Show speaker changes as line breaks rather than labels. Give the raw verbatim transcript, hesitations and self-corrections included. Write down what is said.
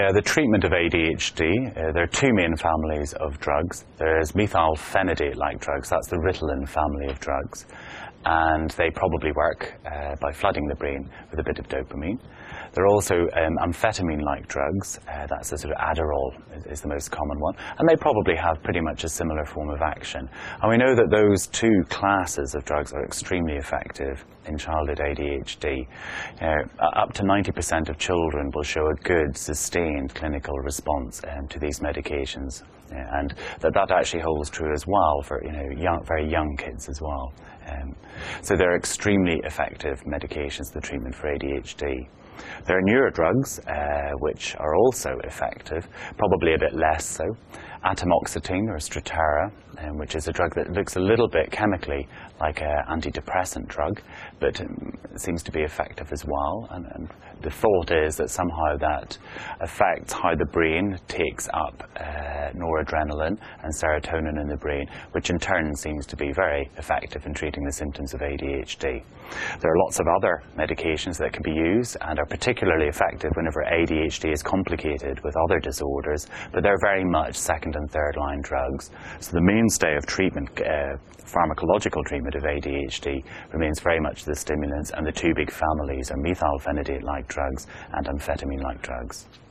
Uh, the treatment of A D H D, uh, there are two main families of drugs. There's methylphenidate-like drugs, that's the Ritalin family of drugs, and they probably work uh, by flooding the brain with a bit of dopamine. There are also um, amphetamine-like drugs, uh, that's the sort of Adderall is, is the most common one, and they probably have pretty much a similar form of action. And we know that those two classes of drugs are extremely effective in childhood A D H D. Uh, up to ninety percent of children will show a good, sustained clinical response um, to these medications, yeah, and that, that actually holds true as well for you know young, very young kids as well. Um, so they're extremely effective medications, the treatment for A D H D. There are newer drugs uh, which are also effective, probably a bit less so. Atomoxetine or Strattera, um, which is a drug that looks a little bit chemically like an antidepressant drug, but um, seems to be effective as well. And, and the thought is that somehow that affects how the brain takes up uh, noradrenaline and serotonin in the brain, which in turn seems to be very effective in treating the symptoms of A D H D. There are lots of other medications that can be used and are particularly effective whenever A D H D is complicated with other disorders, but they're very much second and third line drugs. So the mainstay of treatment, uh, pharmacological treatment of A D H D remains very much the stimulants, and the two big families are methylphenidate-like drugs and amphetamine-like drugs.